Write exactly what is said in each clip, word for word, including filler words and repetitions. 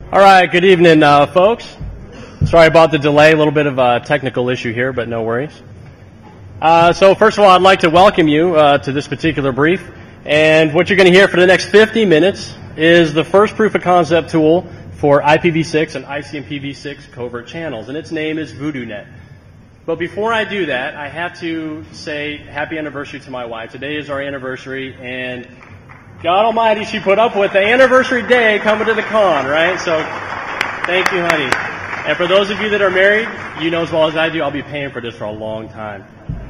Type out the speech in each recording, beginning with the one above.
All right, good evening, uh, folks. Sorry about the delay, a little bit of a technical issue here, but no worries. Uh, so first of all, I'd like to welcome you uh, to this particular brief. And what you're going to hear for the next fifty minutes is the first proof of concept tool for I P v six and I C M P v six covert channels, and its name is VoodooNet. But before I do that, I have to say happy anniversary to my wife. Today is our anniversary, and God Almighty, she put up with the anniversary day coming to the con, right? So, thank you, honey. And for those of you that are married, you know as well as I do, I'll be paying for this for a long time.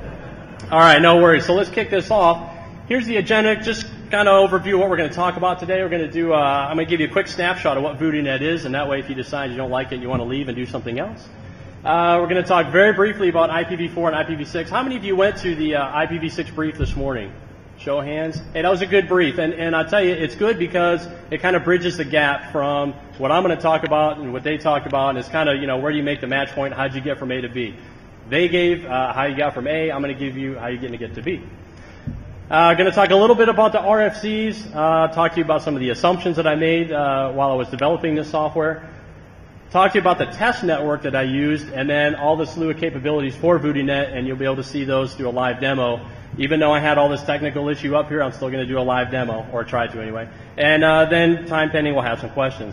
All right, no worries. So let's kick this off. Here's the agenda, just kind of overview what we're going to talk about today. We're going to do, uh, I'm going to give you a quick snapshot of what VoodooNet is, and that way if you decide you don't like it and you want to leave and do something else. Uh, we're going to talk very briefly about I P v four and I P v six. How many of you went to the uh, I P v six brief this morning? Show of hands. Hey, that was a good brief, and, and I'll tell you, it's good because it kind of bridges the gap from what I'm going to talk about and what they talked about, and it's kind of, you know, where do you make the match point, how'd you get from A to B. They gave uh, how you got from A, I'm going to give you how you're going to get to B. I'm uh, going to talk a little bit about the R F Cs, uh, talk to you about some of the assumptions that I made uh, while I was developing this software, talk to you about the test network that I used, and then all the slew of capabilities for VoodooNet, and you'll be able to see those through a live demo. Even though I had all this technical issue up here, I'm still going to do a live demo, or try to anyway. And uh, then, time pending, we'll have some questions.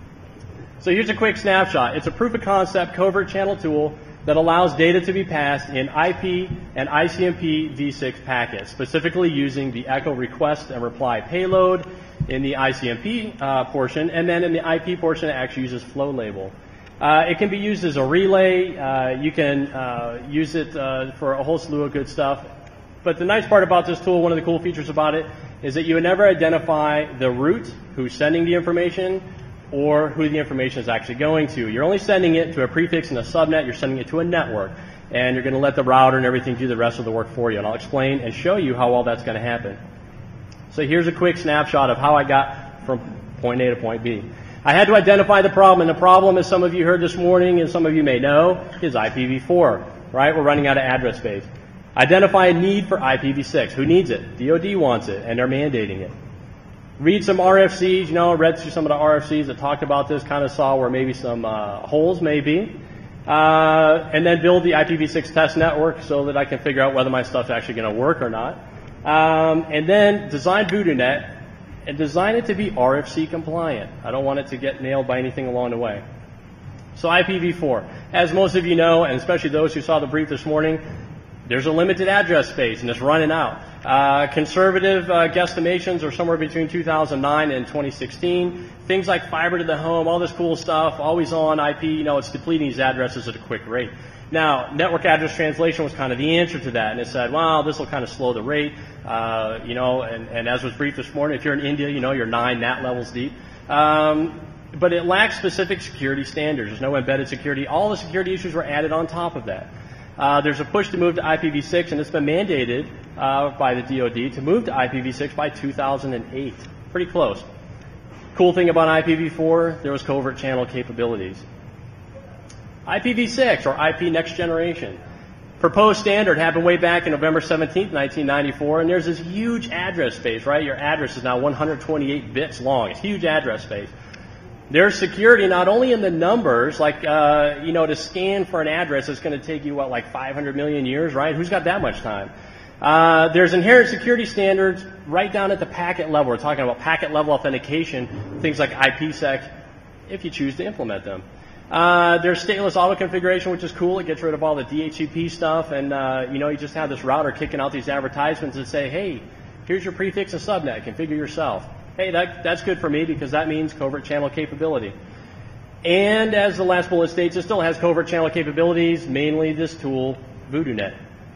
So here's a quick snapshot. It's a proof of concept covert channel tool that allows data to be passed in I P and I C M P v six packets, specifically using the echo request and reply payload in the I C M P uh, portion, and then in the I P portion it actually uses flow label. Uh, it can be used as a relay. Uh, you can uh, use it uh, for a whole slew of good stuff. But the nice part about this tool, one of the cool features about it, is that you would never identify the route, who's sending the information, or who the information is actually going to. You're only sending it to a prefix in a subnet. You're sending it to a network. And you're going to let the router and everything do the rest of the work for you. And I'll explain and show you how all that's going to happen. So here's a quick snapshot of how I got from point A to point B. I had to identify the problem. And the problem, as some of you heard this morning and some of you may know, is I P v four. Right? We're running out of address space. Identify a need for I P v six. Who needs it? D O D wants it, and they're mandating it. Read some R F Cs, you know, read through some of the R F Cs that talked about this, kind of saw where maybe some uh, holes may be. Uh, and then build the I P v six test network so that I can figure out whether my stuff's actually going to work or not. Um, and then design VoodooNet and design it to be R F C compliant. I don't want it to get nailed by anything along the way. So I P v four. As most of you know, and especially those who saw the brief this morning, there's a limited address space, and it's running out. Uh, conservative uh, guesstimations are somewhere between two thousand nine and twenty sixteen. Things like fiber to the home, all this cool stuff, always on I P, you know, it's depleting these addresses at a quick rate. Now, network address translation was kind of the answer to that, and it said, well, this will kind of slow the rate, uh, you know, and, and as was briefed this morning, if you're in India, you know, you're nine N A T levels deep. Um, but it lacks specific security standards. There's no embedded security. All the security issues were added on top of that. Uh, there's a push to move to I P v six, and it's been mandated uh, by the D O D to move to I P v six by two thousand eight. Pretty close. Cool thing about I P v four, there was covert channel capabilities. I P v six, or I P Next Generation. Proposed standard happened way back in November seventeenth, nineteen ninety-four, and there's this huge address space, right? Your address is now one hundred twenty-eight bits long. It's huge address space. There's security not only in the numbers, like, uh, you know, to scan for an address, it's going to take you, what, like five hundred million years, right? Who's got that much time? Uh, there's inherent security standards right down at the packet level. We're talking about packet level authentication, things like I P sec, if you choose to implement them. Uh, there's stateless auto configuration, which is cool. It gets rid of all the D H C P stuff, and, uh, you know, you just have this router kicking out these advertisements that say, hey, here's your prefix and subnet, configure yourself. Hey, that, that's good for me because that means covert channel capability. And as the last bullet states, it still has covert channel capabilities, mainly this tool, VoodooNet.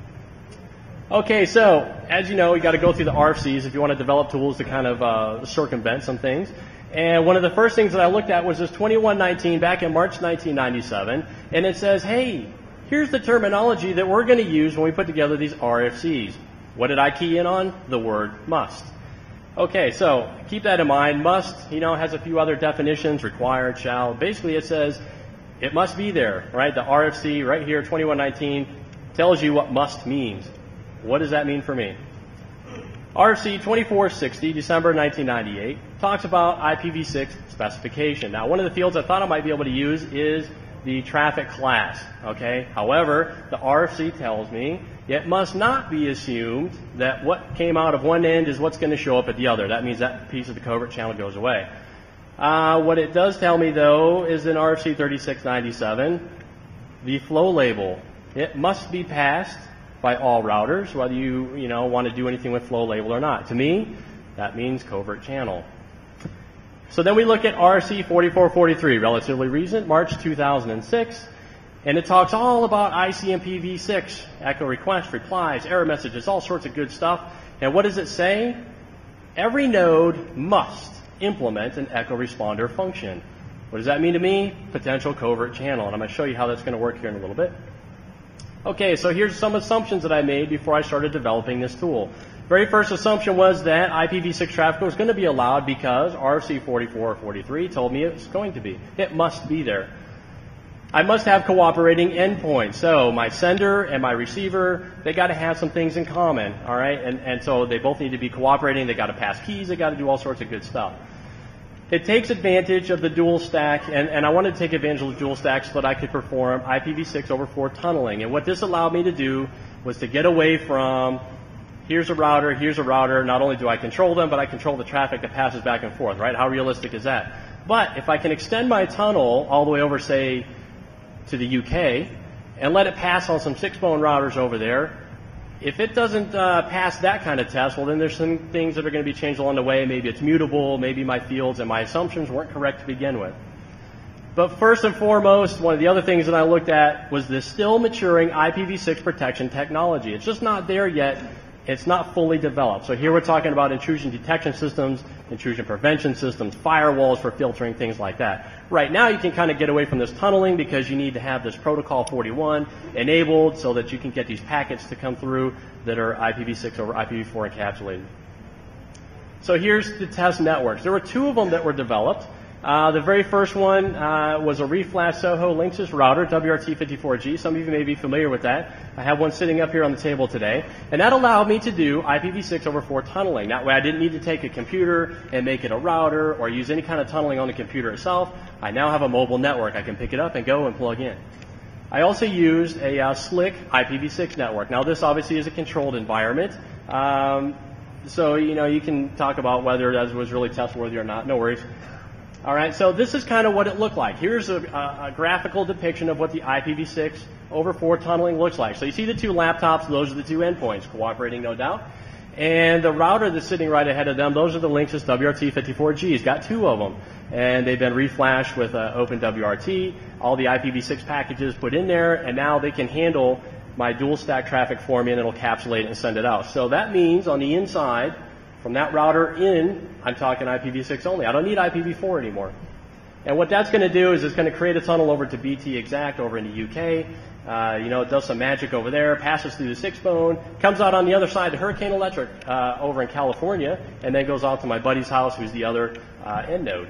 Okay, so as you know, you got to go through the R F Cs if you want to develop tools to kind of uh, circumvent some things. And one of the first things that I looked at was this twenty-one nineteen back in March nineteen ninety-seven, and it says, hey, here's the terminology that we're going to use when we put together these R F Cs. What did I key in on? The word must. Okay, so keep that in mind. Must, you know, has a few other definitions, required, shall. Basically, it says it must be there, right? The R F C right here, twenty-one nineteen, tells you what must means. What does that mean for me? R F C twenty-four sixty, December nineteen ninety-eight, talks about I P v six specification. Now, one of the fields I thought I might be able to use is the traffic class, okay? However, the R F C tells me it must not be assumed that what came out of one end is what's going to show up at the other. That means that piece of the covert channel goes away. Uh, what it does tell me, though, is in R F C thirty-six ninety-seven, the flow label. It must be passed by all routers, whether you, you know, want to do anything with flow label or not. To me, that means covert channel. So then we look at R F C forty-four forty-three, relatively recent, March two thousand six, and it talks all about I C M P v six, echo requests, replies, error messages, all sorts of good stuff. And what does it say? Every node must implement an echo responder function. What does that mean to me? Potential covert channel, and I'm going to show you how that's going to work here in a little bit. Okay, so here's some assumptions that I made before I started developing this tool. Very first assumption was that I P v six traffic was going to be allowed because R F C forty-four forty-three told me it's going to be. It must be there. I must have cooperating endpoints. So my sender and my receiver, they got to have some things in common, all right? And, and so they both need to be cooperating. They got to pass keys. They got to do all sorts of good stuff. It takes advantage of the dual stack, and, and I wanted to take advantage of the dual stack so that I could perform I P v six over four tunneling. And what this allowed me to do was to get away from, here's a router, here's a router. Not only do I control them, but I control the traffic that passes back and forth, right? How realistic is that? But if I can extend my tunnel all the way over, say, to the U K, and let it pass on some six-bone routers over there, if it doesn't uh, pass that kind of test, well, then there's some things that are going to be changed along the way. Maybe it's mutable, maybe my fields and my assumptions weren't correct to begin with. But first and foremost, one of the other things that I looked at was this still maturing I P v six protection technology. It's just not there yet. It's not fully developed. So here we're talking about intrusion detection systems, intrusion prevention systems, firewalls for filtering, things like that. Right now you can kind of get away from this tunneling because you need to have this protocol forty-one enabled so that you can get these packets to come through that are I P v six over I P v four encapsulated. So here's the test networks. There were two of them that were developed. Uh, the very first one uh, was a reflash Soho Linksys router, W R T fifty-four G. Some of you may be familiar with that. I have one sitting up here on the table today. And that allowed me to do I P v six over four tunneling. That way I didn't need to take a computer and make it a router or use any kind of tunneling on the computer itself. I now have a mobile network. I can pick it up and go and plug in. I also used a uh, slick I P v six network. Now this obviously is a controlled environment. Um, so, you know, you can talk about whether that was really test worthy or not. No worries. All right, so this is kind of what it looked like. Here's a, a, a graphical depiction of what the I P v six over four tunneling looks like. So you see the two laptops, those are the two endpoints, cooperating no doubt. And the router that's sitting right ahead of them, those are the Linksys W R T fifty-four Gs. Got two of them. And they've been reflashed with uh, OpenWRT, all the I P v six packages put in there, and now they can handle my dual stack traffic for me and it'll encapsulate it and send it out. So that means on the inside, from that router in, I'm talking I P v six only. I don't need I P v four anymore. And what that's going to do is it's going to create a tunnel over to B T Exact over in the U K. Uh, you know, it does some magic over there, passes through the six bone, comes out on the other side to Hurricane Electric uh, over in California, and then goes out to my buddy's house, who's the other uh, end node.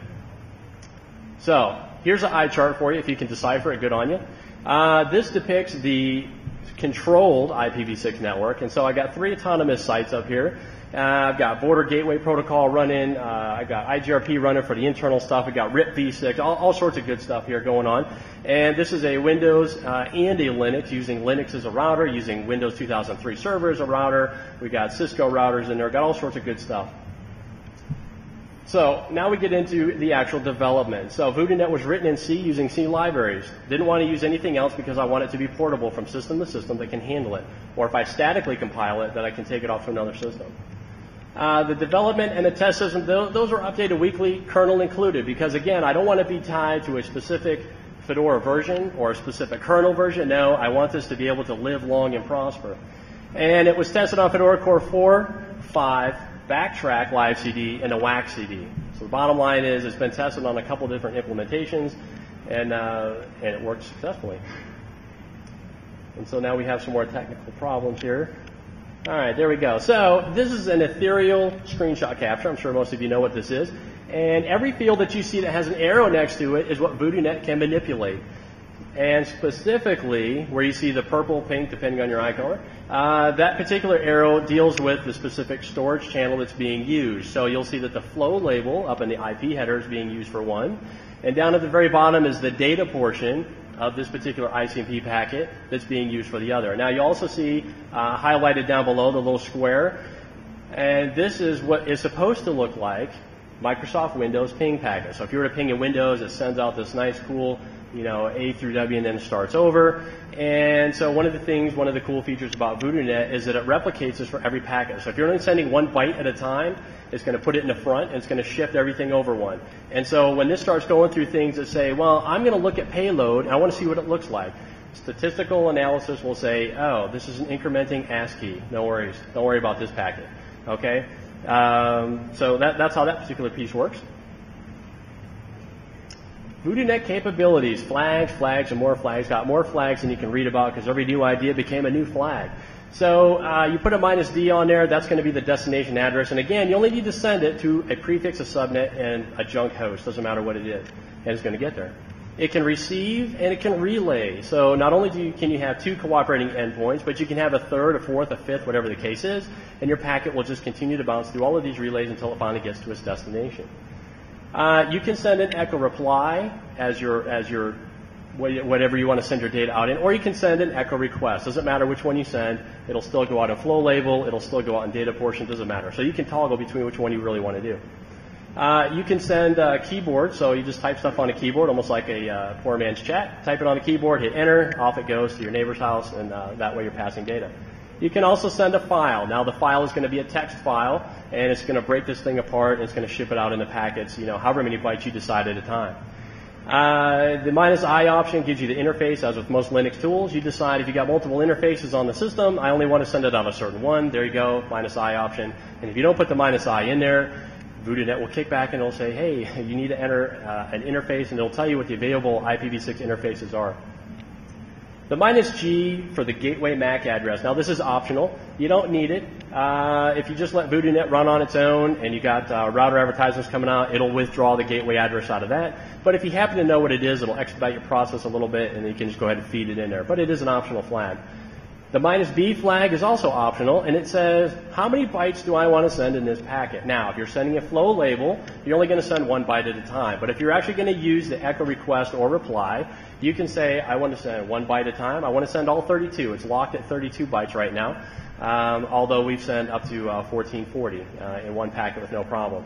So here's an eye chart for you. If you can decipher it, good on you. Uh, this depicts the controlled I P v six network, and so I got three autonomous sites up here. Uh, I've got Border Gateway Protocol running. Uh, I've got I G R P running for the internal stuff. I've got R I P v six, all, all sorts of good stuff here going on. And this is a Windows uh, and a Linux, using Linux as a router, using Windows two thousand three Server as a router. We got Cisco routers in there. Got all sorts of good stuff. So now we get into the actual development. So VoodooNet was written in C using C libraries. Didn't want to use anything else because I want it to be portable from system to system that can handle it. Or if I statically compile it, that I can take it off to another system. Uh, the development and the test system, those, those are updated weekly, kernel included, because again, I don't want to be tied to a specific Fedora version or a specific kernel version. No, I want this to be able to live long and prosper. And it was tested on Fedora Core four, five, Backtrack Live C D, and a WAX C D. So the bottom line is it's been tested on a couple different implementations, and, uh, and it worked successfully. And so now we have some more technical problems here. All right, there we go. So this is an ethereal screenshot capture. I'm sure most of you know what this is. And every field that you see that has an arrow next to it is what VoodooNet can manipulate. And specifically, where you see the purple, pink, depending on your eye color, uh, that particular arrow deals with the specific storage channel that's being used. So you'll see that the flow label up in the I P header is being used for one. And down at the very bottom is the data portion of this particular I C M P packet that's being used for the other. Now you also see uh, highlighted down below the little square. And this is what is supposed to look like Microsoft Windows ping packet. So if you were to ping in Windows, it sends out this nice, cool, you know, A through W and then it starts over. And so one of the things, one of the cool features about VoodooNet is that it replicates this for every packet. So if you're only sending one byte at a time, it's going to put it in the front and it's going to shift everything over one. And so when this starts going through things that say, well, I'm going to look at payload and I want to see what it looks like. Statistical analysis will say, oh, this is an incrementing ASCII. No worries. Don't worry about this packet. Okay? Um, so that, that's how that particular piece works. VoodooNet capabilities, flags, flags, and more flags. Got more flags than you can read about because every new idea became a new flag. So uh, you put a minus D on there, that's going to be the destination address. And again, you only need to send it to a prefix, a subnet, and a junk host. Doesn't matter what it is. And it's going to get there. It can receive and it can relay. So not only do you, can you have two cooperating endpoints, but you can have a third, a fourth, a fifth, whatever the case is, and your packet will just continue to bounce through all of these relays until it finally gets to its destination. Uh, you can send an echo reply as your as your whatever you want to send your data out in, or you can send an echo request. Doesn't matter which one you send. It'll still go out in flow label. It'll still go out in data portion. Doesn't matter. So you can toggle between which one you really want to do. Uh, you can send a keyboard, so you just type stuff on a keyboard, almost like a uh, poor man's chat. Type it on the keyboard, hit enter, off it goes to your neighbor's house, and uh, that way you're passing data. You can also send a file. Now the file is going to be a text file, and it's going to break this thing apart, and it's going to ship it out in the packets, you know, however many bytes you decide at a time. Uh, the minus I option gives you the interface, as with most Linux tools. You decide if you got multiple interfaces on the system, I only want to send it on a certain one. There you go, minus I option. And if you don't put the minus I in there, VoodooNet will kick back and it'll say, hey, you need to enter uh, an interface, and it'll tell you what the available I P v six interfaces are. The minus G for the gateway M A C address. Now this is optional. You don't need it. Uh, if you just let VoodooNet run on its own and you got uh, router advertisements coming out, it'll withdraw the gateway address out of that. But if you happen to know what it is, it'll expedite your process a little bit, and then you can just go ahead and feed it in there. But it is an optional flag. The minus B flag is also optional, and it says, how many bytes do I want to send in this packet? Now, if you're sending a flow label, you're only going to send one byte at a time. But if you're actually going to use the echo request or reply, you can say, I want to send one byte at a time. I want to send all thirty-two. It's locked at thirty-two bytes right now, um, although we've sent up to uh, fourteen forty uh, in one packet with no problem.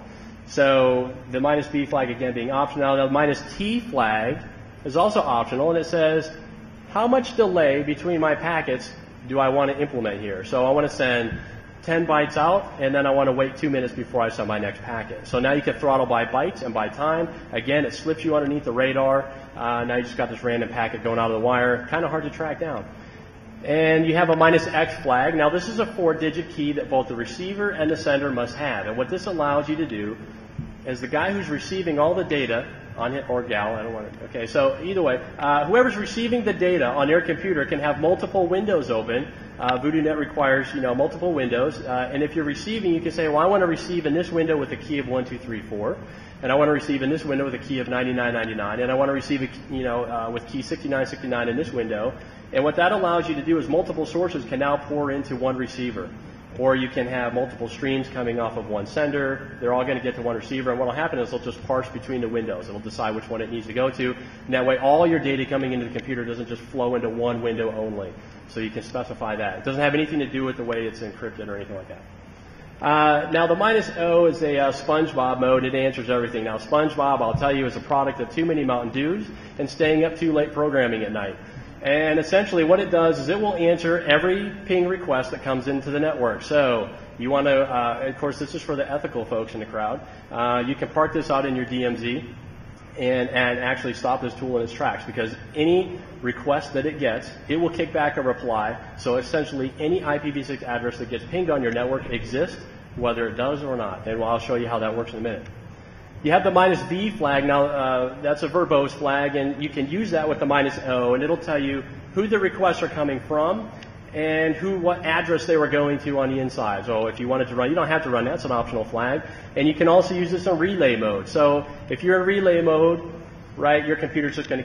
So the minus B flag, again, being optional. Now, the minus T flag is also optional, and it says, how much delay between my packets do I want to implement here? So I want to send ten bytes out, and then I want to wait two minutes before I send my next packet. So now you can throttle by bytes and by time. Again, it slips you underneath the radar. Uh, now you just got this random packet going out of the wire. Kind of hard to track down. And you have a minus X flag. Now this is a four-digit key that both the receiver and the sender must have. And what this allows you to do is the guy who's receiving all the data on it, or gal, I don't want to, okay, so either way, uh, whoever's receiving the data on their computer can have multiple windows open. Uh, VoodooNet requires, you know, multiple windows, uh, and if you're receiving, you can say, well, I want to receive in this window with a key of one two three four, and I want to receive in this window with a key of ninety-nine ninety-nine, and I want to receive, a, you know, uh, with key sixty-nine sixty-nine in this window, and what that allows you to do is multiple sources can now pour into one receiver. Or you can have multiple streams coming off of one sender. They're all going to get to one receiver, and what will happen is they'll just parse between the windows. It'll decide which one it needs to go to, and that way all your data coming into the computer doesn't just flow into one window only. So you can specify that. It doesn't have anything to do with the way it's encrypted or anything like that. Uh, now the minus O is a uh, SpongeBob mode. It answers everything. Now SpongeBob, I'll tell you, is a product of too many Mountain Dews and staying up too late programming at night. And essentially what it does is it will answer every ping request that comes into the network. So you want to, uh, of course, this is for the ethical folks in the crowd. Uh, you can park this out in your D M Z and, and actually stop this tool in its tracks, because any request that it gets, it will kick back a reply. So essentially any I P v six address that gets pinged on your network exists, whether it does or not. And I'll show you how that works in a minute. You have the minus V flag. Now, uh, that's a verbose flag, and you can use that with the minus O, and it'll tell you who the requests are coming from and who, what address they were going to on the inside. So if you wanted to run, you don't have to run. That's an optional flag. And you can also use this in relay mode. So if you're in relay mode, right, your computer's just going to keep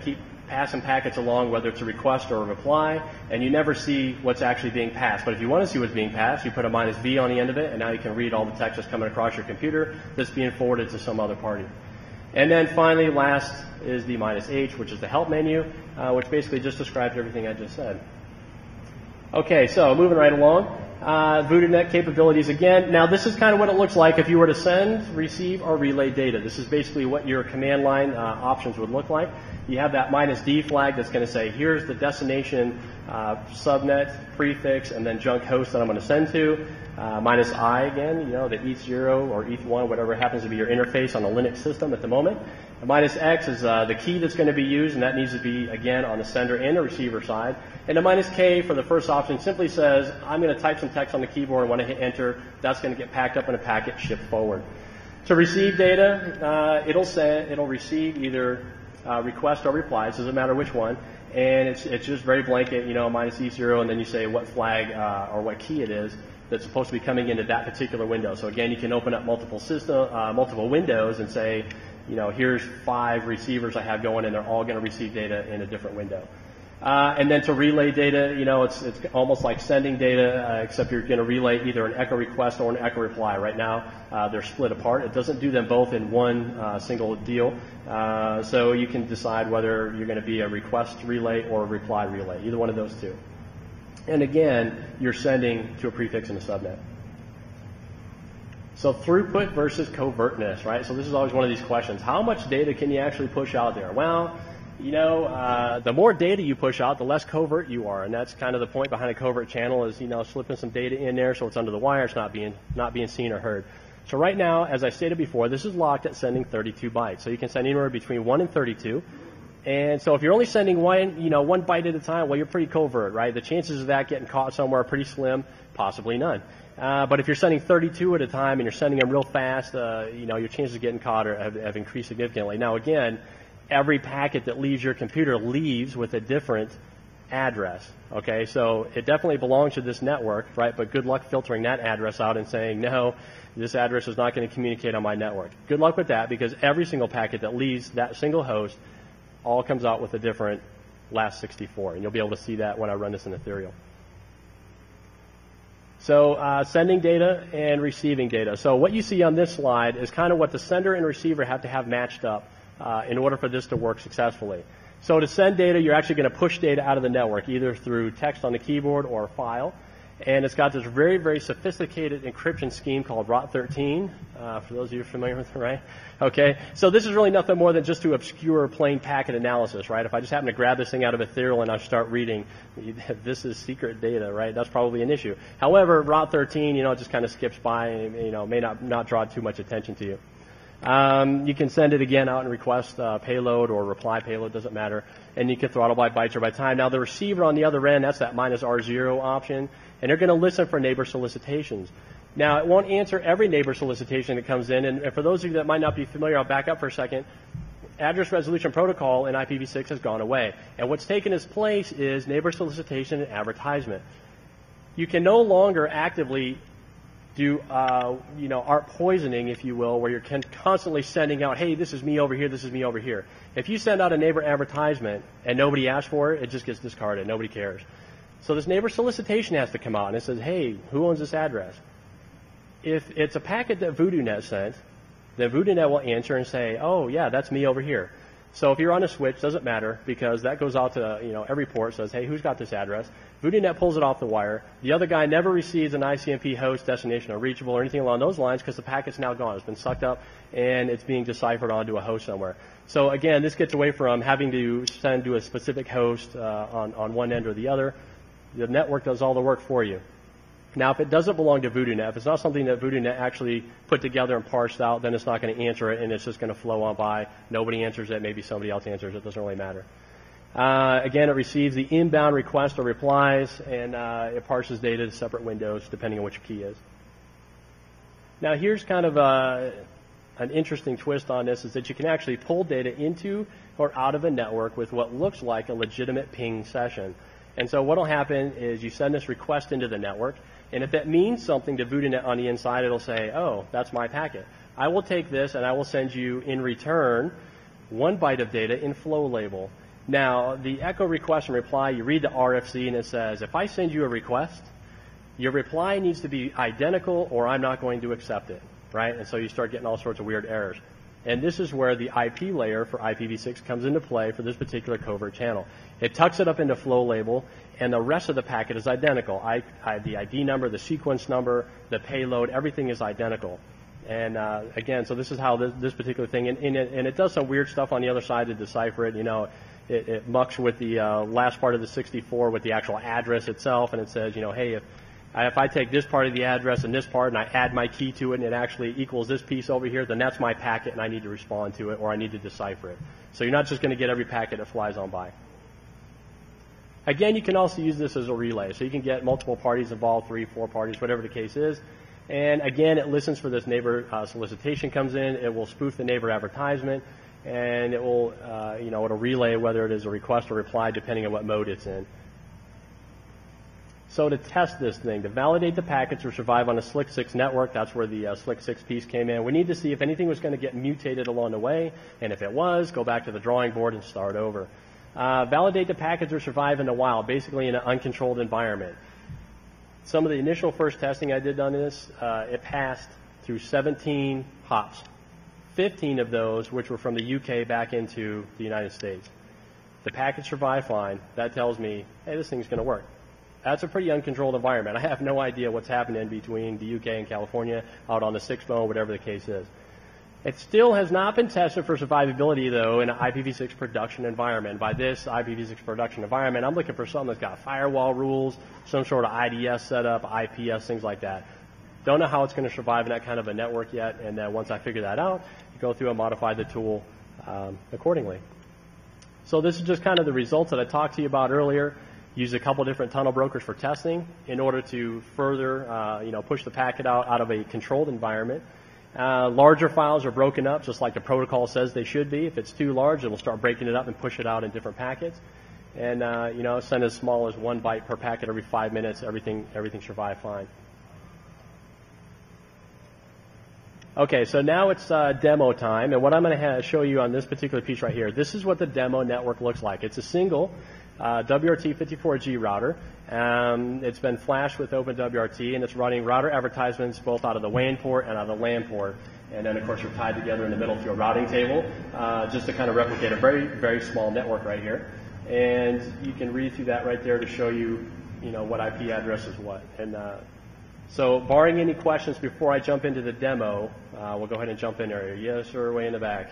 passing packets along, whether it's a request or a reply, and you never see what's actually being passed. But if you want to see what's being passed, you put a minus V on the end of it, and now you can read all the text that's coming across your computer that's being forwarded to some other party. And then finally, last is the minus H, which is the help menu, uh, which basically just describes everything I just said. Okay, so moving right along. Uh, VoodooNet capabilities again. Now this is kind of what it looks like if you were to send, receive, or relay data. This is basically what your command line uh, options would look like. You have that minus D flag that's going to say, here's the destination uh, subnet, prefix, and then junk host that I'm going to send to. Uh, minus I again, you know, the E T H zero or E T H one, whatever happens to be your interface on a Linux system at the moment. And minus X is uh, the key that's going to be used, and that needs to be, again, on the sender and the receiver side. And the minus K for the first option simply says, I'm going to type some text on the keyboard, and when I hit enter, that's going to get packed up in a packet, shipped forward. To receive data, uh, it'll send, it'll receive either uh, request or replies, doesn't matter which one, and it's, it's just very blanket, you know, minus E zero, and then you say what flag uh, or what key it is that's supposed to be coming into that particular window. So again, you can open up multiple system, uh, multiple windows and say, you know, here's five receivers I have going, and they're all going to receive data in a different window. Uh, and then to relay data, you know, it's, it's almost like sending data, uh, except you're going to relay either an echo request or an echo reply. Right now, uh, they're split apart. It doesn't do them both in one uh, single deal. Uh, so you can decide whether you're going to be a request relay or a reply relay, either one of those two. And again, you're sending to a prefix and a subnet. So throughput versus covertness, right? So this is always one of these questions. How much data can you actually push out there? Well, you know, uh, the more data you push out, the less covert you are, and that's kind of the point behind a covert channel is, you know, slipping some data in there so it's under the wire, it's not being not being seen or heard. So right now, as I stated before, this is locked at sending thirty-two bytes. So you can send anywhere between one and thirty-two. And so if you're only sending one, you know, one byte at a time, well, you're pretty covert, right? The chances of that getting caught somewhere are pretty slim, possibly none. Uh, but if you're sending thirty-two at a time and you're sending them real fast, uh, you know, your chances of getting caught are, have, have increased significantly. Now, again, every packet that leaves your computer leaves with a different address, okay? So it definitely belongs to this network, right? But good luck filtering that address out and saying, no, this address is not going to communicate on my network. Good luck with that, because every single packet that leaves that single host all comes out with a different last sixty-four, and you'll be able to see that when I run this in Ethereal. So uh, sending data and receiving data. So what you see on this slide is kind of what the sender and receiver have to have matched up uh, in order for this to work successfully. So to send data, you're actually going to push data out of the network, either through text on the keyboard or a file. And it's got this very, very sophisticated encryption scheme called R O T thirteen, uh, for those of you familiar with it, right? Okay, so this is really nothing more than just to obscure plain packet analysis, right? If I just happen to grab this thing out of Ethereal and I start reading, this is secret data, right? That's probably an issue. However, R O T thirteen, you know, it just kind of skips by and, you know, may not, not draw too much attention to you. Um, you can send it again out and request uh, payload or reply payload, doesn't matter. And you can throttle by bytes or by time. Now the receiver on the other end, that's that minus R zero option, and they're going to listen for neighbor solicitations. Now it won't answer every neighbor solicitation that comes in, and, and for those of you that might not be familiar, I'll back up for a second. Address resolution protocol in I P v six has gone away, and what's taken its place is neighbor solicitation and advertisement. You can no longer actively do, uh, you know, art poisoning, if you will, where you're con constantly sending out, hey, this is me over here, this is me over here. If you send out a neighbor advertisement and nobody asks for it, it just gets discarded. Nobody cares. So this neighbor solicitation has to come out, and it says, hey, who owns this address? If it's a packet that VoodooNet sent, then VoodooNet will answer and say, oh, yeah, that's me over here. So if you're on a switch, doesn't matter, because that goes out to, you know, every port, says, hey, who's got this address? VoodooNet pulls it off the wire. The other guy never receives an I C M P host, destination unreachable, or anything along those lines, because the packet's now gone. It's been sucked up, and it's being deciphered onto a host somewhere. So again, this gets away from having to send to a specific host uh, on, on one end or the other. The network does all the work for you. Now, if it doesn't belong to VoodooNet, if it's not something that VoodooNet actually put together and parsed out, then it's not going to answer it, and it's just going to flow on by. Nobody answers it. Maybe somebody else answers it. It doesn't really matter. Uh, again, it receives the inbound request or replies, and uh, it parses data to separate windows depending on what your key is. Now, here's kind of a, an interesting twist on this, is that you can actually pull data into or out of a network with what looks like a legitimate ping session. And so what will happen is you send this request into the network, and if it means something to VoodooNet on the inside, it'll say, oh, that's my packet. I will take this and I will send you in return one byte of data in flow label. Now, the echo request and reply, you read the R F C and it says, if I send you a request, your reply needs to be identical or I'm not going to accept it, right? And so you start getting all sorts of weird errors. And this is where the I P layer for I P v six comes into play for this particular covert channel. It tucks it up into flow label, and the rest of the packet is identical. I, I, the I D number, the sequence number, the payload, everything is identical. And uh, again, so this is how this, this particular thing, and, and, it, and it does some weird stuff on the other side to decipher it. You know, it, it mucks with the uh, last part of the sixty-four with the actual address itself, and it says, you know, hey, if if I take this part of the address and this part and I add my key to it and it actually equals this piece over here, then that's my packet and I need to respond to it or I need to decipher it. So you're not just going to get every packet that flies on by. Again, you can also use this as a relay. So you can get multiple parties involved, three, four parties, whatever the case is. And again, it listens for this neighbor uh, solicitation comes in. It will spoof the neighbor advertisement, and it will, uh, you know, it'll relay whether it is a request or reply depending on what mode it's in. So to test this thing, to validate the packets or survive on a Slick six network, that's where the uh, Slick six piece came in. We need to see if anything was going to get mutated along the way, and if it was, go back to the drawing board and start over. Uh, validate the packets or survive in the wild, basically in an uncontrolled environment. Some of the initial first testing I did on this, uh, it passed through seventeen hops. fifteen of those, which were from the U K back into the United States. The packets survived fine. That tells me, hey, this thing's going to work. That's a pretty uncontrolled environment. I have no idea what's happening between the U K and California, out on the six bone, whatever the case is. It still has not been tested for survivability, though, in an I P v six production environment. By this I P v six production environment, I'm looking for something that's got firewall rules, some sort of I D S setup, I P S, things like that. Don't know how it's going to survive in that kind of a network yet, and then once I figure that out, go through and modify the tool um, accordingly. So this is just kind of the results that I talked to you about earlier. Use a couple different tunnel brokers for testing in order to further, uh, you know, push the packet out, out of a controlled environment. Uh, larger files are broken up just like the protocol says they should be. If it's too large, it'll start breaking it up and push it out in different packets. And, uh, you know, send as small as one byte per packet every five minutes. Everything, everything survived fine. Okay, so now it's uh, demo time. And what I'm going to show you on this particular piece right here, this is what the demo network looks like. It's a single Uh, W R T fifty-four G router. Um, it's been flashed with OpenWRT, and it's running router advertisements both out of the W A N port and out of the LAN port. And then, of course, you're tied together in the middle through a routing table, uh, just to kind of replicate a very, very small network right here. And you can read through that right there to show you, you know, what I P address is what. And uh, so, barring any questions before I jump into the demo, uh, we'll go ahead and jump in there. Yes, sir, way in the back.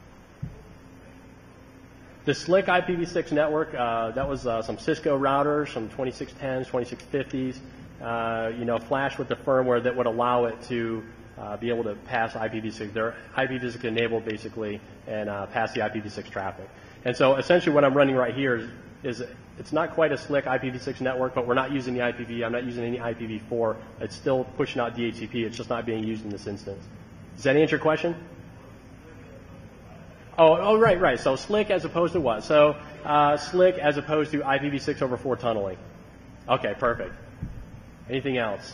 The Slick I P v six network, uh, that was uh, some Cisco routers, some twenty-six tens, twenty-six fifties, uh, you know, flashed with the firmware that would allow it to uh, be able to pass I P v six. They're I P v six enabled, basically, and uh, pass the I P v six traffic. And so essentially what I'm running right here is, is it's not quite a Slick I P v six network, but we're not using the I P v. I'm not using any I P v four. It's still pushing out D H C P. It's just not being used in this instance. Does that answer your question? Oh, oh, right, right. So Slick as opposed to what? So uh, Slick as opposed to I P v six over four tunneling. Okay, perfect. Anything else?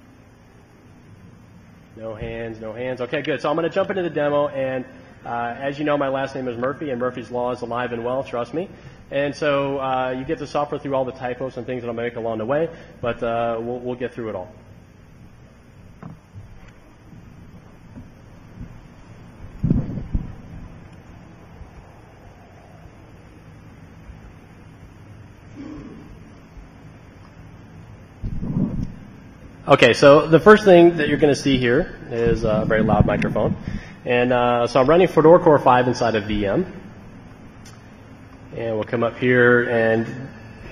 No hands, no hands. Okay, good. So I'm going to jump into the demo, and uh, as you know, my last name is Murphy, and Murphy's Law is alive and well, trust me. And so uh, you get to suffer through all the typos and things that I'll make along the way, but uh, we'll, we'll get through it all. Okay, so the first thing that you're going to see here is a very loud microphone. And uh, so I'm running Fedora Core five inside of V M. And we'll come up here and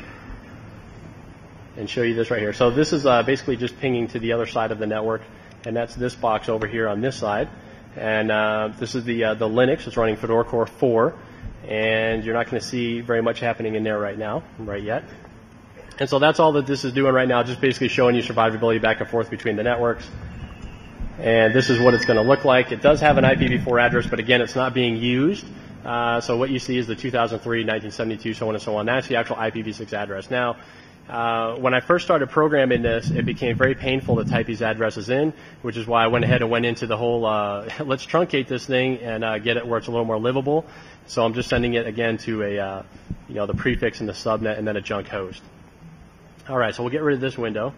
and show you this right here. So this is uh, basically just pinging to the other side of the network, and that's this box over here on this side. And uh, this is the uh, the Linux. It's running Fedora Core four, and you're not going to see very much happening in there right now, right yet. And so that's all that this is doing right now, just basically showing you survivability back and forth between the networks. And this is what it's going to look like. It does have an I P v four address, but again, it's not being used. Uh, so what you see is the two thousand three, nineteen seventy-two, so on and so on. That's the actual I P v six address. Now, uh, when I first started programming this, it became very painful to type these addresses in, which is why I went ahead and went into the whole, uh, let's truncate this thing and uh, get it where it's a little more livable. So I'm just sending it again to a, uh, you know, the prefix and the subnet, and then a junk host. All right, so we'll get rid of this window.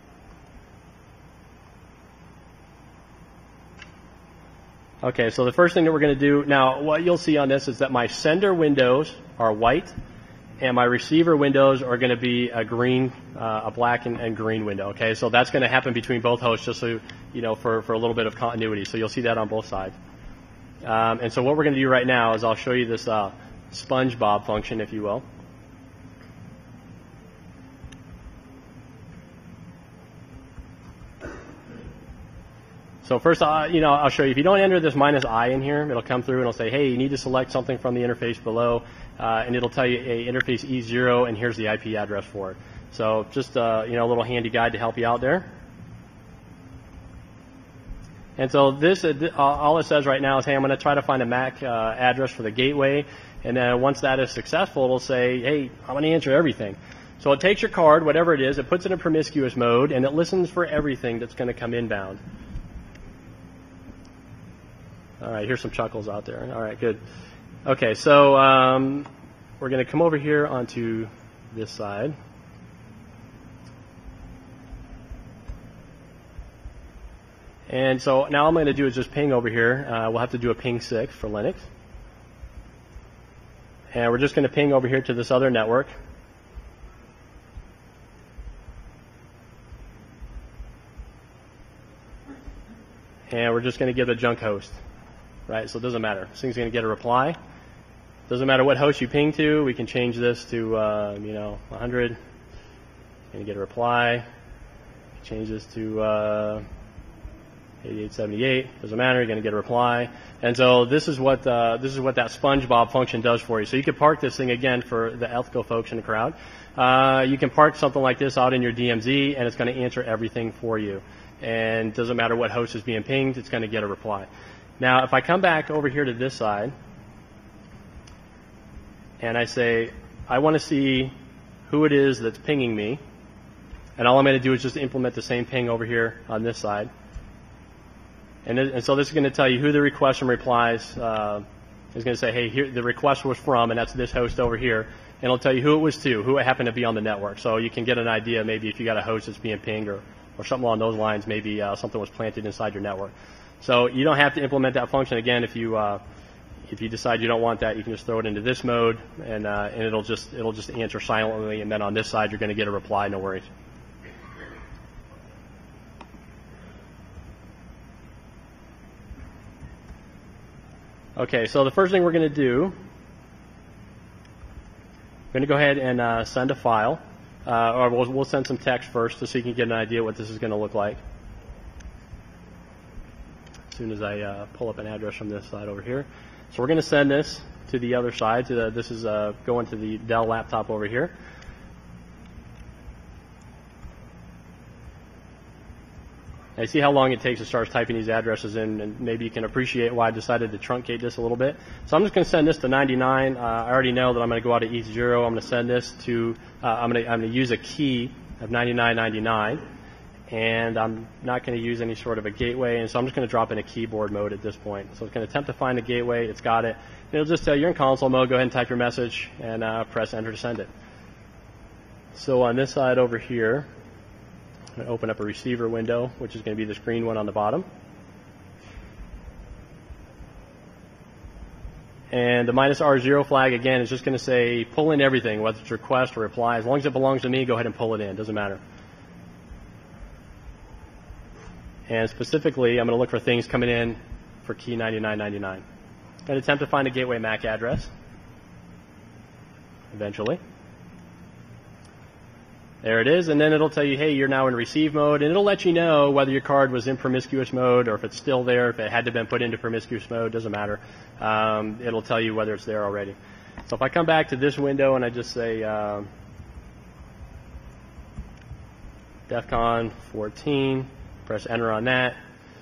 Okay, so the first thing that we're going to do, now what you'll see on this is that my sender windows are white, and my receiver windows are going to be a green, uh, a black and, and green window. Okay, so that's going to happen between both hosts, just so you know, for, for a little bit of continuity. So you'll see that on both sides. Um, and so what we're going to do right now is I'll show you this uh, SpongeBob function, if you will. So first, uh, you know, I'll show you. If you don't enter this minus I in here, it'll come through and it'll say, hey, you need to select something from the interface below, uh, and it'll tell you a interface E zero, and here's the I P address for it. So just, uh, you know, a little handy guide to help you out there. And so this, uh, all it says right now is, hey, I'm going to try to find a M A C uh, address for the gateway, and then once that is successful, it'll say, hey, I'm going to answer everything. So it takes your card, whatever it is, it puts it in promiscuous mode, and it listens for everything that's going to come inbound. All right, here's some chuckles out there. All right, good. Okay, so um, we're going to come over here onto this side. And so now all I'm going to do is just ping over here. Uh, we'll have to do a ping six for Linux. And we're just going to ping over here to this other network. And we're just going to give a junk host. Right, so it doesn't matter. This thing's going to get a reply. Doesn't matter what host you ping to. We can change this to, uh, you know, one hundred. Going to get a reply. Change this to uh, eighty-eight seventy-eight. Doesn't matter. You're going to get a reply. And so this is what uh, this is what that SpongeBob function does for you. So you can park this thing again for the ethical folks in the crowd. Uh, you can park something like this out in your D M Z, and it's going to answer everything for you. And it doesn't matter what host is being pinged. It's going to get a reply. Now, if I come back over here to this side, and I say, I want to see who it is that's pinging me, and all I'm going to do is just implement the same ping over here on this side. And, it, and so this is going to tell you who the request and replies uh, is going to say, hey, here, the request was from, and that's this host over here. And it'll tell you who it was to, who it happened to be on the network. So you can get an idea, maybe if you got a host that's being pinged or, or something along those lines, maybe uh, something was planted inside your network. So you don't have to implement that function again. If you uh, if you decide you don't want that, you can just throw it into this mode, and uh, and it'll just it'll just answer silently. And then on this side, you're going to get a reply. No worries. Okay, so the first thing we're going to do, we're going to go ahead and uh, send a file, uh, or we'll, we'll send some text first, just so you can get an idea what this is going to look like. As soon as I uh, pull up an address from this side over here. So we're going to send this to the other side. To the, this is uh, going to the Dell laptop over here. I see how long it takes to start typing these addresses in, and maybe you can appreciate why I decided to truncate this a little bit. So I'm just going to send this to ninety-nine. Uh, I already know that I'm going to go out of E zero. I'm going to send this to, uh, I'm going to, I'm going to use a key of ninety-nine ninety-nine. And I'm not going to use any sort of a gateway, and so I'm just going to drop in a keyboard mode at this point. So it's going to attempt to find a gateway. It's got it. And it'll just tell you you're in console mode. Go ahead and type your message and uh, press enter to send it. So on this side over here, I'm going to open up a receiver window, which is going to be this green one on the bottom. And the minus R zero flag, again, is just going to say pull in everything, whether it's request or reply. As long as it belongs to me, go ahead and pull it in. It doesn't matter. And specifically, I'm going to look for things coming in for key ninety-nine ninety-nine. I'm going to attempt to find a gateway M A C address eventually. There it is, and then it'll tell you, hey, you're now in receive mode, and it'll let you know whether your card was in promiscuous mode or if it's still there, if it had to have been put into promiscuous mode, doesn't matter. Um, it'll tell you whether it's there already. So if I come back to this window and I just say um, DEFCON fourteen, press enter on that,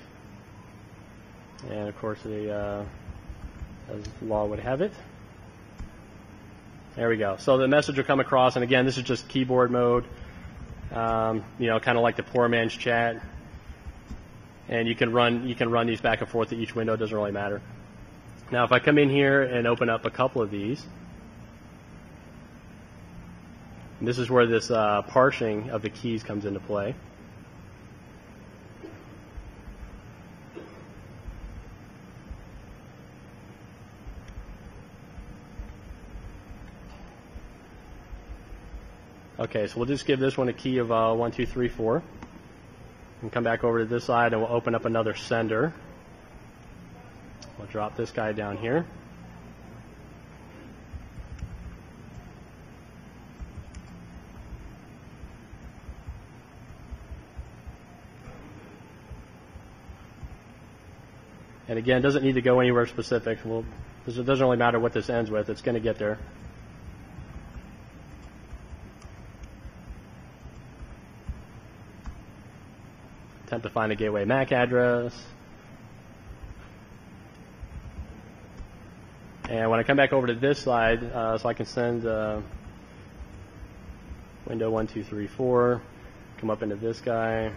and of course the uh, as law would have it. There we go. So the message will come across, and again, this is just keyboard mode, um, you know, kind of like the poor man's chat. And you can run you can run these back and forth to each window. It doesn't really matter. Now, if I come in here and open up a couple of these, And this is where this uh, parsing of the keys comes into play. Okay, so we'll just give this one a key of uh, one, two, three, four. And come back over to this side and we'll open up another sender. We'll drop this guy down here. And again, it doesn't need to go anywhere specific. Well, it doesn't really matter what this ends with. It's going to get there. Attempt to find a gateway M A C address. And when I come back over to this slide, uh, so I can send uh, window one, two, three, four, come up into this guy,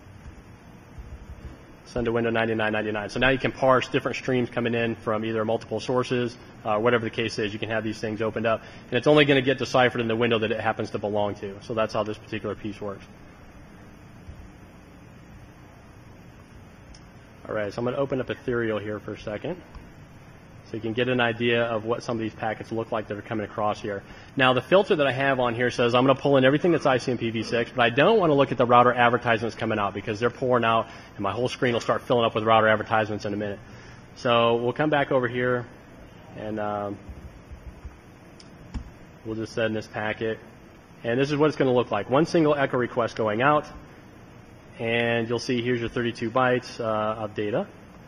send to window ninety-nine ninety-nine. So now you can parse different streams coming in from either multiple sources, uh, whatever the case is. You can have these things opened up, and it's only going to get deciphered in the window that it happens to belong to. So that's how this particular piece works. All right, so I'm going to open up Ethereal here for a second so you can get an idea of what some of these packets look like that are coming across here. Now, the filter that I have on here says I'm going to pull in everything that's I C M P v six, but I don't want to look at the router advertisements coming out because they're pouring out, and my whole screen will start filling up with router advertisements in a minute. So we'll come back over here, and um, we'll just send this packet. And this is what it's going to look like. One single echo request going out. And you'll see here's your thirty-two bytes uh, of data.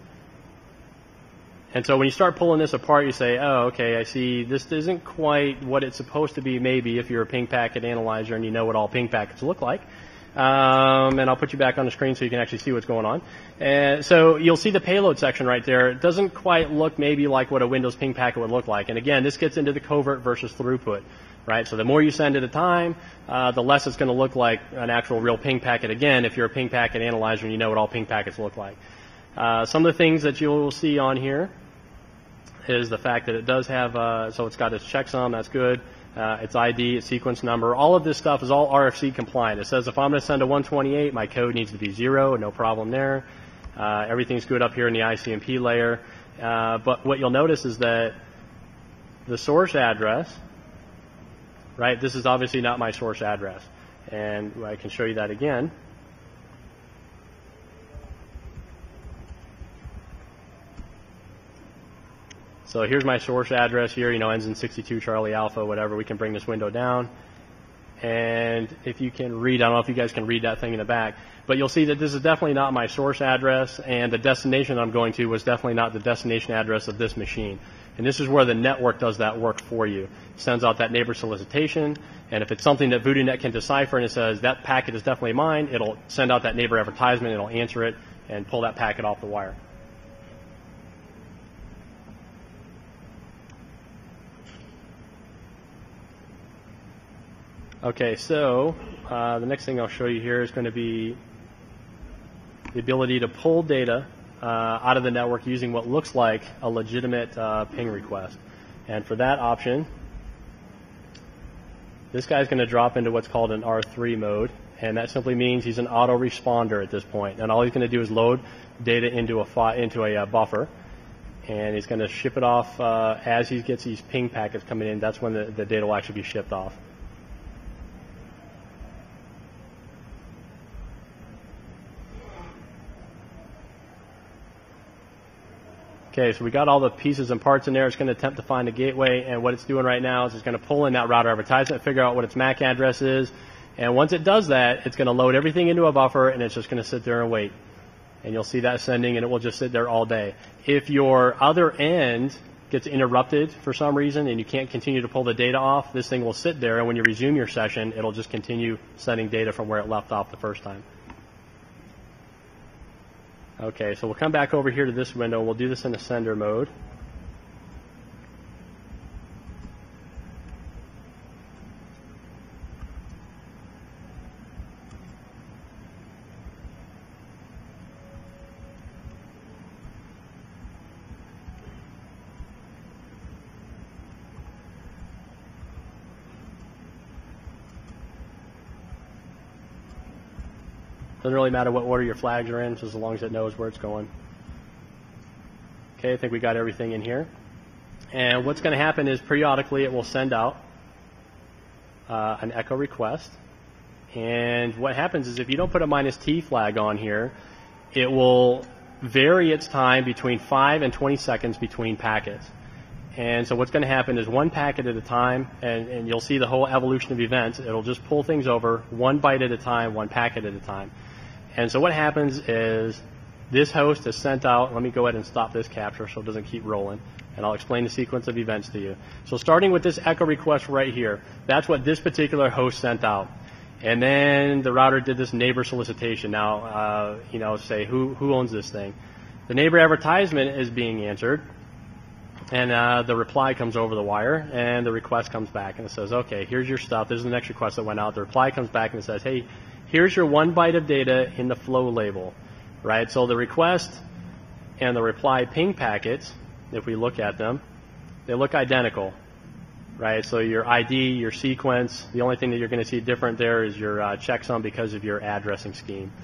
And so when you start pulling this apart, you say, oh, okay, I see this isn't quite what it's supposed to be maybe if you're a ping packet analyzer and you know what all ping packets look like. Um, and I'll put you back on the screen so you can actually see what's going on. And so you'll see the payload section right there. It doesn't quite look maybe like what a Windows ping packet would look like. And again, this gets into the covert versus throughput. Right, so the more you send at a time, uh, the less it's going to look like an actual real ping packet. Again, if you're a ping packet analyzer and you know what all ping packets look like. Uh, some of the things that you'll see on here is the fact that it does have, uh, so it's got its checksum, that's good. Uh, its I D, its sequence number, all of this stuff is all R F C compliant. It says if I'm going to send a one twenty-eight, my code needs to be zero, no problem there. Uh, everything's good up here in the I C M P layer. Uh, but what you'll notice is that the source address, right, this is obviously not my source address. And I can show you that again. So here's my source address here, you know, ends in sixty-two Charlie Alpha, whatever. We can bring this window down. And if you can read, I don't know if you guys can read that thing in the back, but you'll see that this is definitely not my source address, and the destination I'm going to was definitely not the destination address of this machine. And this is where the network does that work for you. It sends out that neighbor solicitation, and if it's something that VoodooNet can decipher and it says that packet is definitely mine, it'll send out that neighbor advertisement, it'll answer it, and pull that packet off the wire. Okay, so uh, the next thing I'll show you here is going to be the ability to pull data uh, out of the network using what looks like a legitimate uh, ping request. And for that option, this guy's going to drop into what's called an R three mode, and that simply means he's an auto-responder at this point. And all he's going to do is load data into a fi into a uh, buffer, and he's going to ship it off uh, as he gets these ping packets coming in. That's when the, the data will actually be shipped off. Okay, so we got all the pieces and parts in there. It's going to attempt to find a gateway, and what it's doing right now is it's going to pull in that router advertisement, figure out what its M A C address is, and once it does that, it's going to load everything into a buffer, and it's just going to sit there and wait. And you'll see that sending, and it will just sit there all day. If your other end gets interrupted for some reason and you can't continue to pull the data off, this thing will sit there, and when you resume your session, it'll just continue sending data from where it left off the first time. Okay, so we'll come back over here to this window. We'll do this in the sender mode. Doesn't really matter what order your flags are in, just as long as it knows where it's going. Okay, I think we got everything in here. And what's going to happen is periodically it will send out uh, an echo request. And what happens is if you don't put a minus T flag on here, it will vary its time between five and twenty seconds between packets. And so what's going to happen is one packet at a time, and, and you'll see the whole evolution of events. It'll just pull things over one byte at a time, one packet at a time. And so what happens is this host is sent out. Let me go ahead and stop this capture so it doesn't keep rolling, and I'll explain the sequence of events to you. So starting with this echo request right here, that's what this particular host sent out. And then the router did this neighbor solicitation. Now, uh, you know, say who, who owns this thing? The neighbor advertisement is being answered. And uh, the reply comes over the wire, and the request comes back, and it says, okay, here's your stuff. This is the next request that went out. The reply comes back, and it says, hey, here's your one byte of data in the flow label, right? So the request and the reply ping packets, if we look at them, they look identical, right? So your I D, your sequence, the only thing that you're going to see different there is your uh, checksum because of your addressing scheme.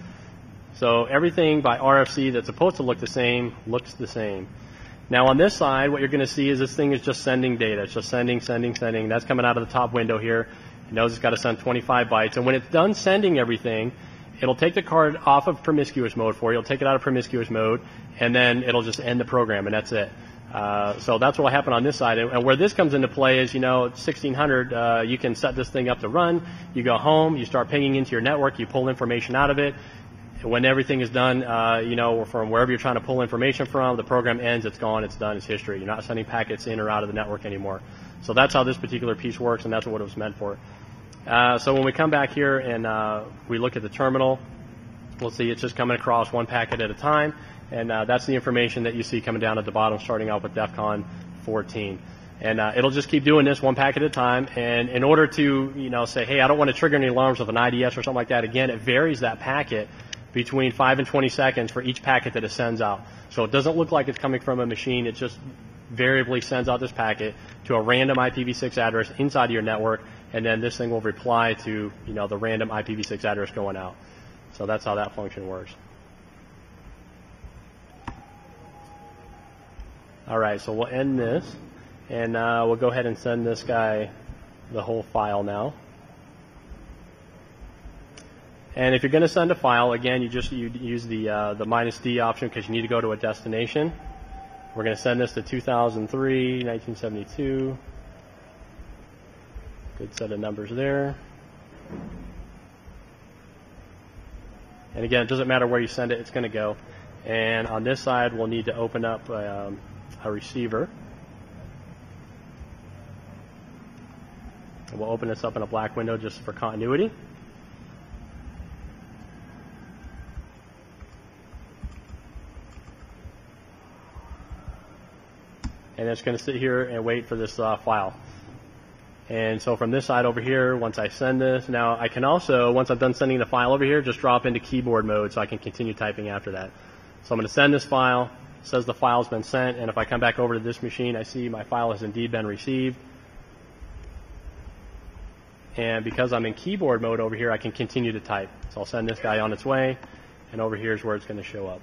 So everything by R F C that's supposed to look the same looks the same. Now on this side, what you're going to see is this thing is just sending data. It's just sending, sending, sending. That's coming out of the top window here. It knows it's got to send twenty-five bytes. And when it's done sending everything, it'll take the card off of promiscuous mode for you. It'll take it out of promiscuous mode, and then it'll just end the program, and that's it. Uh, so that's what will happen on this side. And, and where this comes into play is, you know, sixteen hundred, uh, you can set this thing up to run. You go home, you start pinging into your network, you pull information out of it. When everything is done, uh, you know, from wherever you're trying to pull information from, the program ends, it's gone, it's done, it's history. You're not sending packets in or out of the network anymore. So that's how this particular piece works, and that's what it was meant for. Uh, so when we come back here and uh, we look at the terminal, we'll see it's just coming across one packet at a time, and uh, that's the information that you see coming down at the bottom, starting out with DEFCON fourteen. And uh, it'll just keep doing this one packet at a time, and in order to, you know, say, hey, I don't want to trigger any alarms with an I D S or something like that, again, it varies that packet between five and twenty seconds for each packet that it sends out. So it doesn't look like it's coming from a machine. It just variably sends out this packet to a random I P v six address inside of your network, and then this thing will reply to, you know, the random I P v six address going out. So that's how that function works. All right, so we'll end this, and uh, we'll go ahead and send this guy the whole file now. And if you're going to send a file, again, you just you use the uh, the minus D option because you need to go to a destination. We're going to send this to two thousand three, nineteen seventy-two. Good set of numbers there. And again, it doesn't matter where you send it, it's going to go. And on this side, we'll need to open up um, a receiver. And we'll open this up in a black window just for continuity. And it's going to sit here and wait for this uh, file. And so from this side over here, once I send this, now I can also, once I'm done sending the file over here, just drop into keyboard mode so I can continue typing after that. So I'm going to send this file. It says the file's been sent, and if I come back over to this machine, I see my file has indeed been received. And because I'm in keyboard mode over here, I can continue to type. So I'll send this guy on its way, and over here is where it's going to show up.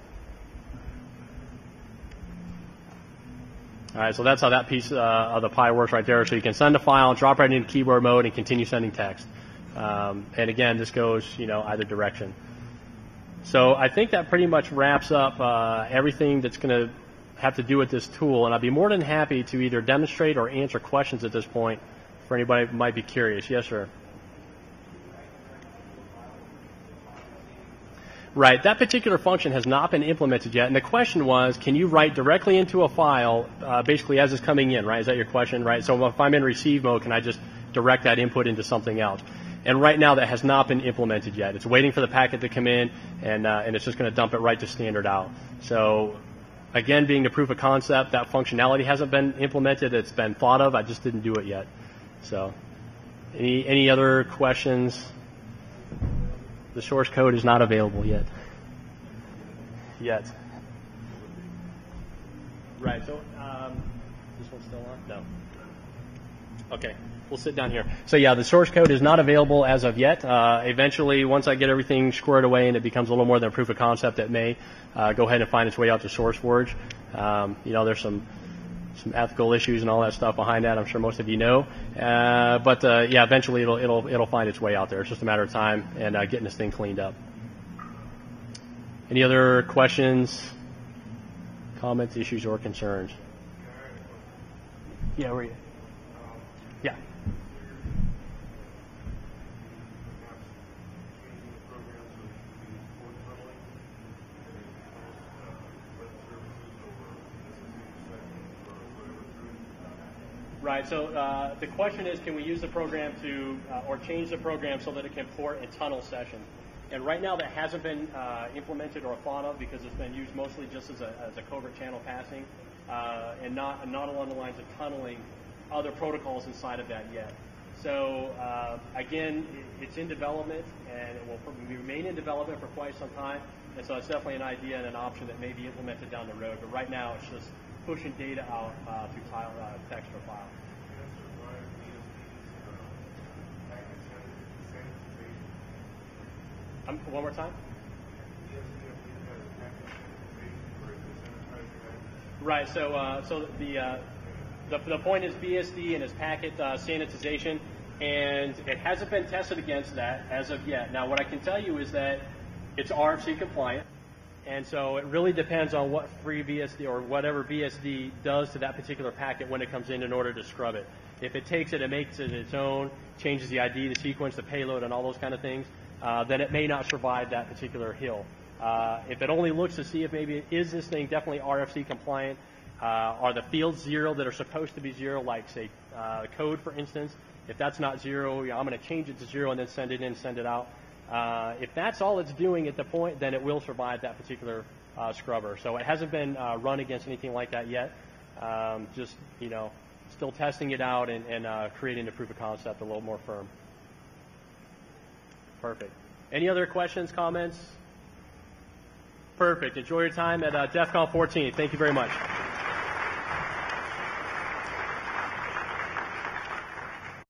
All right, so that's how that piece uh, of the Pi works right there. So you can send a file, drop right into keyboard mode, and continue sending text. Um, and again, this goes, you know, either direction. So I think that pretty much wraps up uh, everything that's going to have to do with this tool. And I'd be more than happy to either demonstrate or answer questions at this point for anybody who might be curious. Yes, sir. Right, that particular function has not been implemented yet, and the question was, can you write directly into a file, uh, basically as it's coming in, right? Is that your question, right? So if I'm in receive mode, can I just direct that input into something else? And right now, that has not been implemented yet. It's waiting for the packet to come in, and uh, and it's just going to dump it right to standard out. So again, being the proof of concept, that functionality hasn't been implemented. It's been thought of. I just didn't do it yet. So any any other questions? The source code is not available yet. Yet. Right, so um, this one's still on? No. Okay. We'll sit down here. So yeah, the source code is not available as of yet. Uh, eventually, once I get everything squared away and it becomes a little more than a proof of concept, it may uh, go ahead and find its way out to SourceForge. Um, you know, there's some some ethical issues and all that stuff behind that. I'm sure most of you know. Uh, but uh, yeah, eventually it'll it'll it'll find its way out there. It's just a matter of time and uh, getting this thing cleaned up. Any other questions, comments, issues, or concerns? Yeah, where are you? Yeah. Right, so uh, the question is, can we use the program to, uh, or change the program so that it can port a tunnel session? And right now that hasn't been uh, implemented or thought of because it's been used mostly just as a, as a covert channel passing uh, and not, not along the lines of tunneling other protocols inside of that yet. So uh, again, it's in development and it will remain in development for quite some time. And so it's definitely an idea and an option that may be implemented down the road. But right now it's just pushing data out uh, through file, uh, text or file. Um, one more time? Right, so uh, so the, uh, the the point is B S D and its packet uh, sanitization, and it hasn't been tested against that as of yet. Now, what I can tell you is that it's R F C compliant, and so it really depends on what FreeBSD or whatever B S D does to that particular packet when it comes in in order to scrub it. If it takes it and makes it its own, changes the I D, the sequence, the payload, and all those kind of things, uh, then it may not survive that particular hill. Uh, if it only looks to see if maybe is this thing definitely R F C compliant, uh, are the fields zero that are supposed to be zero, like say uh, code for instance, if that's not zero, I'm going to change it to zero and then send it in, send it out. Uh, if that's all it's doing at the point, then it will survive that particular uh, scrubber. So it hasn't been uh, run against anything like that yet. Um, just, you know, still testing it out and, and uh, creating the proof of concept a little more firm. Perfect. Any other questions, comments? Perfect. Enjoy your time at uh, DEF CON fourteen. Thank you very much.